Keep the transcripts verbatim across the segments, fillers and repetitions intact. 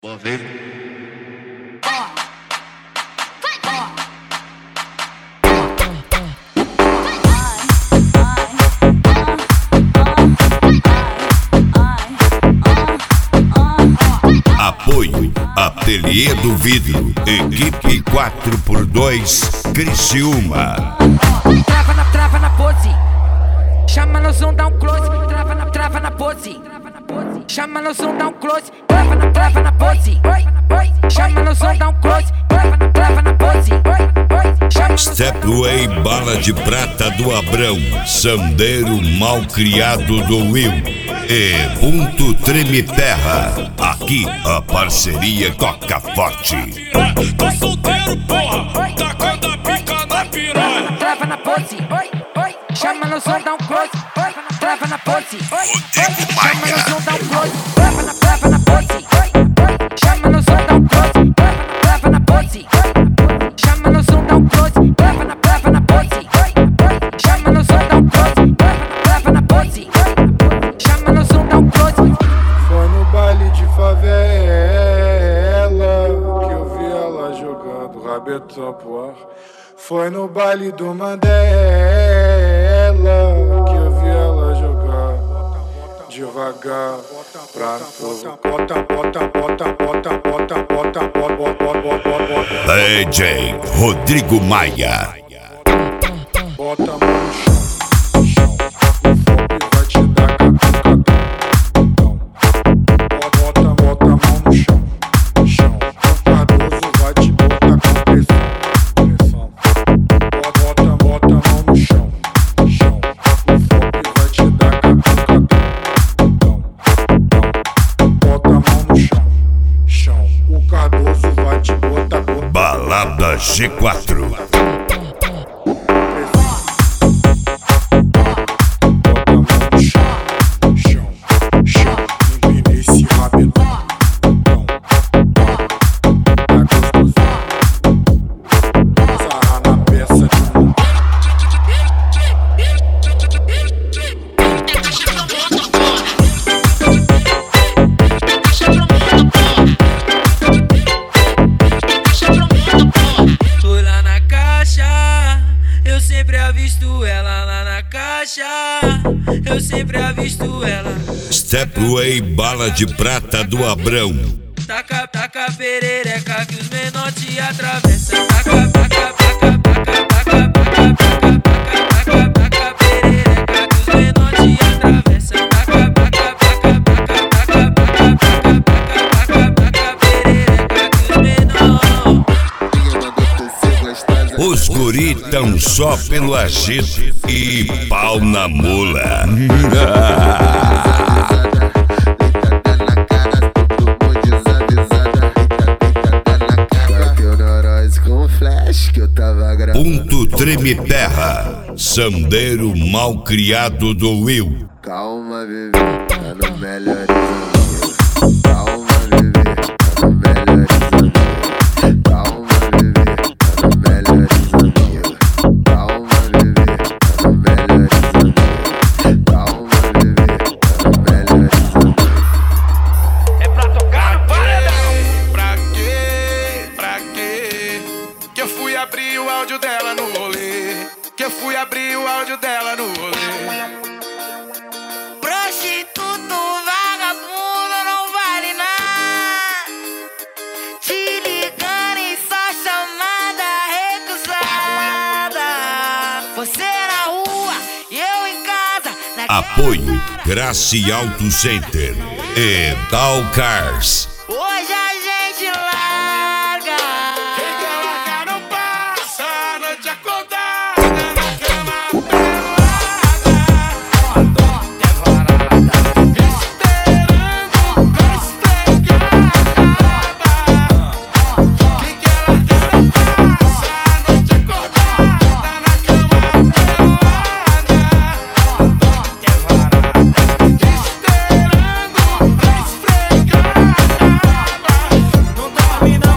Vou ver. Apoio Ateliê do Vidro, equipe quatro por dois, Criciúma. Trava na, trava na pose, chama no som, dá um close. Trava na, trava na pose, chama no som, dá um close. Trava na, trava na pose, chama no som, dá um close. Trava na, trava na pose, chama. Stepway Bala de Prata do Abrão, Sandeiro Mal Criado do Will e Ponto Treme Terra. Aqui a parceria toca forte. Tô solteiro, porra, tacando a pica na piranha. Trava na pose, chama no som, dá um close. Trava na pose, chama no som, dá um close. Trava na, trava na pose, chama no som, dá um close. Trava na pose, chama no som, dá um close. Trava na, trava na pose, chama no som, dá um close. Trava na pose, chama no som, dá um close. Foi no baile de favela que eu vi ela jogando rabetão pro ar. Foi no baile do Mandela que eu vi ela jogar devagar pra povo. Bota, bota, bota, bota, bota, bota, bota, bota, bota. D J Rodrigo Maia. Bota a mão no chão, chão. O fogo vai te dar catucadão. Bota, bota a mão no chão, chão. O Cardoso vai te botar com pressão, pressão. Bota, bota a mão no chão, chão. O fogo vai te dar catucadão. Bota a mão no chão, chão. O Cardoso vai te botar com Balada G quatro. Eu sempre avisto ela. Stepway Bala de Prata do Abrão. Taca, taca perereca que os menor te atravessam. Taca, taca, taca, taca, taca, taca, taca, taca, taca perereca que os menor te atravessam. Taca, taca, taca, taca, taca, taca, taca, taca perereca que os menor. Os guri tão só pelo agito e pau na mula. Ponto Treme Terra, Sandeiro Mal Criado do Will. Calma, bebê, tá no melhorizando. Calma, bebê, tá no melhorizando. Calma, bebê, tá no melhorizando. Calma, bebê, tá no melhorizando. Calma, bebê, tá no melhorizando. É pra tocar no paredão. Pra quê? Pra quê? Que eu fui abrir o áudio dela no rolê. Que eu fui abrir o áudio dela no rolê. Prostituto, vagabundo, não vale nada. Te ligando em só chamada recusada. Você na rua, eu em casa. Apoio Grace Auto Center e Dow Cars. Hoje a gente larga. Quem quer largar não passa a noite acordada na cama pelada. Esperando pra esfregar a raba. Quem quer largar não passa a noite acordada na cama pelada. Esperando pra esfregar a raba. Não dorme não.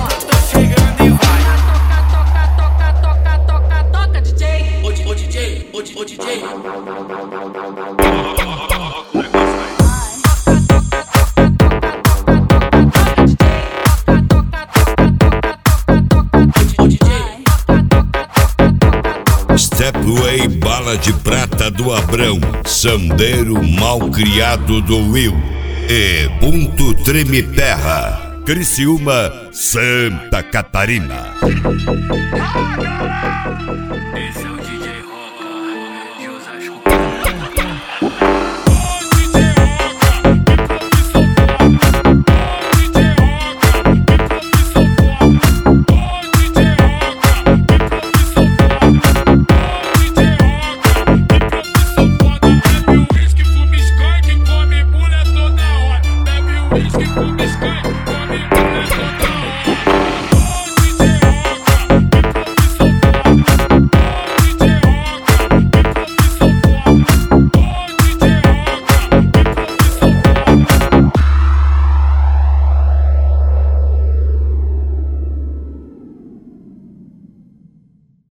Ruei Bala de Prata do Abrão, Sandeiro Malcriado do Will e Ponto Treme Terra, Criciúma, Santa Catarina.